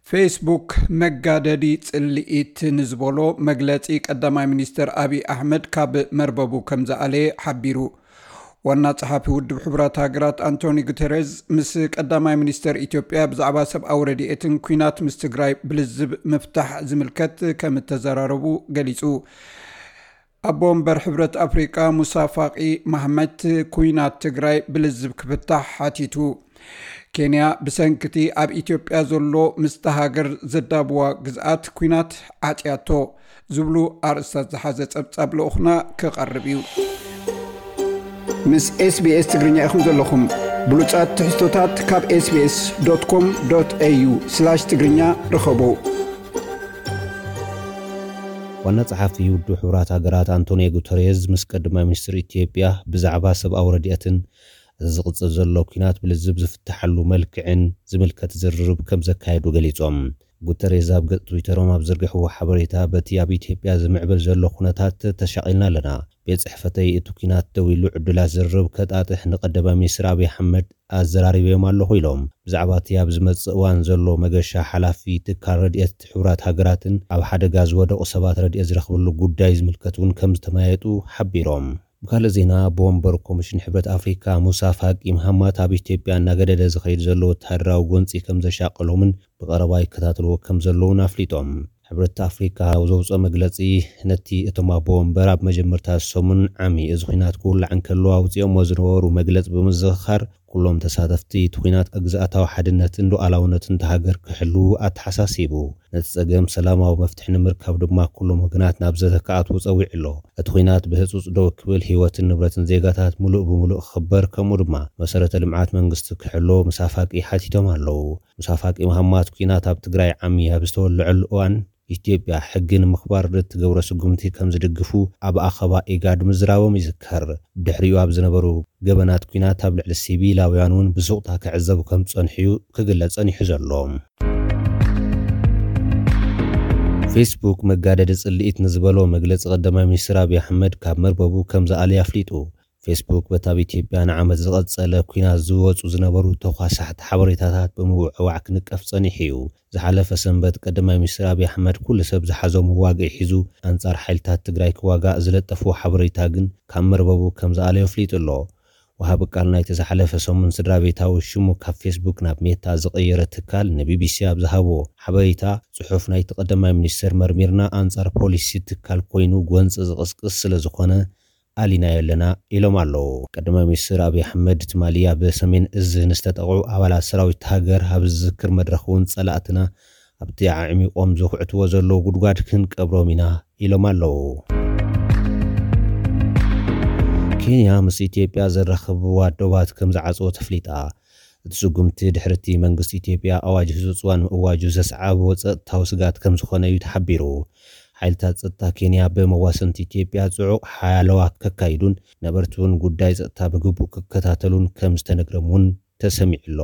ፌስቡክ መጋደዲ ጽልኢት ንዝበሎ መግለጺ ቀዳማይ ሚኒስትር አብይ አሕመድ ካብ መርበቡ ከም ዘአለየ ሓቢሩ። ዋና ጸሓፊ ውድብ ሕብራት ሃገራት አንቶኒ ጉተሬዝ ምስ ቀዳማይ ሚኒስትር ኢትዮጵያ ብዛዕባ ሰብኣዊ ረድኤትን ኩናት ምስ ትግራይ ብልዝብ ምፍታሕ ዝምልከት ከም ተዘራረቡ ገሊጹ። ኣቦ እምበር ሕብረት አፍሪቃ ሙሳ ፋቂ መሐመድ ኩናት ትግራይ ብልዝብ ክፍታሕ ሓቲቱ። ኬንያ ብሰንክቲ ኣብ ኢትዮጵያ ዘሎ ምስተሃገር ዘዳብዋ ግዝኣት ኩናት ዓጥያቶ ዝብሉ ኣርእስታት ዝሓዘ ጸብጻብ ልኡኽና ክቐርብ እዩ። ምስ SBS ትግርኛ ኢኹም ዘለኹም ብሉጻት ትሕዝቶታት ካብ sbs.com.au/ትግርኛ ረኸቡ። ዋና ጸሓፊ ውድብ ሕብራት ሃገራት አንቶኒ ጉተሬዝ ምስ ቀዳማይ ሚኒስትር ኢትዮጵያ ብዛዕባ ሰብኣዊ ረድኤትን ዝቕጽል ዘሎ ኩናት ብልዝብ ዝፍትሐሉ መልክዕን ዝምልከት ዝርርብ ከም ዘካየዱ ገሊጾም። ጉተሬዝ ኣብ ገጽ ትዊተሮም ኣብ ዘርግሕዎ ሓበሬታ በቲ ኣብ ኢትዮጵያ ዝምዕብል ዘሎ ኩነታት ተሻቒልና ኣለና። ቤት ጽሕፈተይ እቲ ኩናት ደው ኢሉ ዕድላት ዝርርብ ከጣጥሕ ንቀዳማይ ሚኒስትር አብይ አሕመድ ኣዘራሪቦም ኣለኹ ኢሎም። ብዛዕባ እቲ ኣብ ዝመጽእ እዋን ዘሎ መገሻ ሓላፊ ትካል ረድኤት ሕብራት ሃገራትን ኣብ ሓደጋ ዝወደቑ ሰባት ረድኤት ዝረኽብሉ ጉዳይ ዝምልከት እውን ከም ዝተመያየጡ ሓቢሮም። ብካልእ ዜና ቦምበር ኮሚሽን ሕብረት አፍሪካ ሙሳ ፋቂ መሐመድ ኣብ ኢትዮጵያ እናገደደ ዝኸይድ ዘሎ ወተሃደራዊ ጎንፂ ከም ዘሻቀሎምን ብቐረባ ይከታተልዎ ከም ዘለውን ኣፍሊጦም። ሕብረት አፍሪካ ዘውፅኦ መግለጺ ነቲ እቶም ቦምበር ኣብ መጀመርታ ሰሙን ዓሚ እዚ ኩናት ክውላዕ እንከሎ ኣውፂኦም ዝነበሩ መግለጽ ብምዝኽኻር ኩሎም ተሳተፍቲ እቲ ኩናት ግዝኣታዊ ሓድነትን ሉዓላውነትን ተሃገር ክሕሉ ኣተሓሳሲቡ። ነቲ ጸገም ሰላማዊ መፍትሒ ንምርካብ ድማ ኩሎም ወገናት ናብ ዘተካኣትዎ ጸዊዕ ኣሎ። እቲ ኩናት ብህጹጽ ደው ክብል ህይወትን ንብረትን ዜጋታት ሙሉእ ብምሉእ ክኽበር ከምኡ ድማ መሰረተ ልምዓት መንግስቲ ክሕሎ ሙሳ ፋቂ ሓቲቶም ኣለዉ። ሙሳ ፋቂ መሐመድ ኩናት ኣብ ትግራይ ዓሚ ኣብ ዝተወልዐሉ እዋን ኢትዮጵያ ሕጊ ንምኽባር እትገብሮ ስጉምቲ ከም ዝድግፉ ኣብ ኣኸባ ኢጋድ ምዝራቦም ይዝከር። ድሕሪኡ ኣብ ዝነበሩ ገበናት ኩናት ኣብ ልዕሊ ሲቪላውያን እውን ብስቕታ ክዕዘቡ ከም ጸኒሑ ክግለጽ ጸኒሑ ዘሎ። ፌስቡክ መጋደዲ ጽልኢት ንዝበሎ መግለጺ ቀዳማይ ሚኒስትር አብይ አሕመድ ካብ መርበቡ ከም ዘኣለየ ኣፍሊጡ። ፌስቡክ በታብ ኢትዮጵያ ንዓመት ዝቐጸለ ኩናት ዝወጹ ዝነበሩ ተኳሳሕቲ ሓበሬታታት ብምውዕዋዕ ክንቀፍ ጸኒሑ እዩ። ዝሓለፈ ሰንበት ቀዳማይ ሚኒስትር አብይ አሕመድ ኩሉ ሰብ ዝሓዞም ዋግዕ ሒዙ ኣንጻር ሓይልታት ትግራይ ክዋጋእ ዝለጠፉ ሓበሬታ ግን ካብ መርበቡ ከም ዘኣለየ ኣፍሊጡ ኣሎ። ወሃቢ ቃል ናይቲ ዝሓለፈ ሰሙን ስድራ ቤታዊ ሽሙ ካብ ፌስቡክ ናብ ሜታ ዝቐየረ ትካል ንቢቢሲ ኣብ ዝሃቦ ሓበሬታ ጽሑፍ ናይቲ ቀዳማይ ሚኒስትር መርሚርና ኣንጻር ፖሊሲ ትካል ኮይኑ ጎንፂ ዝቕስቅስ ስለ ዝኾነ አሊና የለና ኢሎም ኣለዉ። ቀዳማይ ሚኒስትር አብይ አሕመድ ትማልያ በሰሜን እዝ ንዝተጠቕዑ ኣባላት ሰራዊት ሃገር ኣብ ዝዝክር መድረኽ እውን ጸላእትና ኣብቲ ዓሚቖም ዘኹዕትዎ ዘለዉ ጉድጓድ ክንቀብሮም ኢና ኢሎም ኣለዉ። ኬንያ ምስ ኢትዮጵያ ዘራኽብዋ ዶባት ከም ዝዓጽዎ ተፍሊጣ። እቲ ስጉምቲ ድሕርቲ መንግስቲ ኢትዮጵያ ኣዋጅ ህጹጽዋን ምእዋጁ ዘስዓቦ ጸጥታዊ ስጋት ከም ዝኾነ እዩ ተሓቢሩ። ሓይልታት ጸጥታ ኬንያ በመዋሰንቲ ኢትዮጵያ ጽዑቕ ሓያለዋ ከካይዱን ነበርቲ እውን ጉዳይ ጸጥታ ብግቡእ ክከታተሉን ከም ዝተነግረም እውን ተሰሚዑ ኣሎ።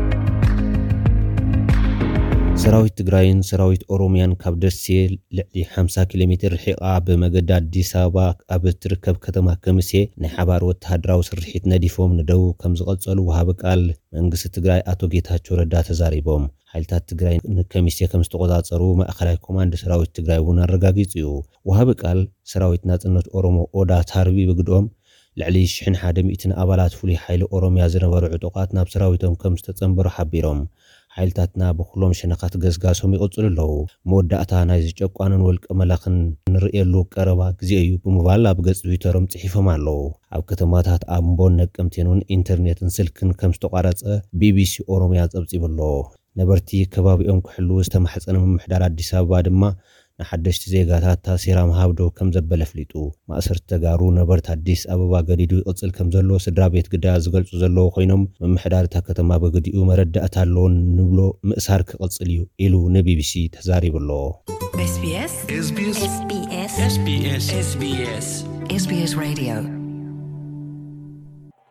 ሰራዊት ትግራይን ሰራዊት ኦሮሚያን ካብ ደሴ ልዕሊ 50 ኪሎ ሜትር ርሒቓ ብመገዲ ኣዲስ ኣበባ ኣብ እትርከብ ከተማ ከሚሴ ናይ ሓባር ወተሃደራዊ ስርሒት ነዲፎም ንደቡብ ከም ዝቐጸሉ ወሃቢ ቃል መንግስቲ ትግራይ ኣቶ ጌታቸው ረዳ ተዛሪቦም። ሓይልታት ትግራይ ንከሚሴ ከም ዝተቆጻጸሩ ማእኸላይ ኮማንድ ሰራዊት ትግራይ እውን ኣረጋጊጹ እዩ። ወሃቢ ቃል ሰራዊት ናጽነት ኦሮሞ ኦዳ ታርቢ ብግድኦም ልዕሊ 1,100 ኣባላት ፍሉይ ሓይሊ ኦሮሚያ ዝነበሩ ዕጡቓት ናብ ሰራዊቶም ከም ዝተጸንበሩ ሓቢሮም። ሓይልታትና ብኩሎም ሸነኻት ገስጋሶም ይቕጽሉ ኣለዉ። መወዳእታ ናይ ዝጨቋንን ወልቀ መላኽን ንርእየሉ ቀረባ ግዜ እዩ ብምባል ኣብ ገጽ ትዊተሮም ጽሒፎም ኣለዉ። ኣብ ከተማታት ኣምቦን ነቀምቴን እውን ኢንተርኔትን ስልክን ከም ዝተቋረጸ ቢቢሲ ኦሮሚያ ጸብጺቡ ኣሎ። ነበርቲ ከባቢኦም ክሕልው ዝተማሕፀነ ምምሕዳር ኣዲስ ኣበባ ድማ ንሓደሽቲ ዜጋታት ታሲራ ምሃብዶ ከም ዘበለ ኣፍሊጡ። ማእሰርቲ ተጋሩ ነበርቲ ኣዲስ ኣበባ ገዲዱ ይቕጽል ከም ዘሎ ስድራ ቤት ግዳያ ዝገልጹ ዘለዉ ኮይኖም ምምሕዳር እታ ከተማ በገዲኡ መረዳእታ ኣለዎ ንብሎ ምእሳር ክቕጽል እዩ ኢሉ ንቢቢሲ ተዛሪቡ ኣሎ። SBS Radio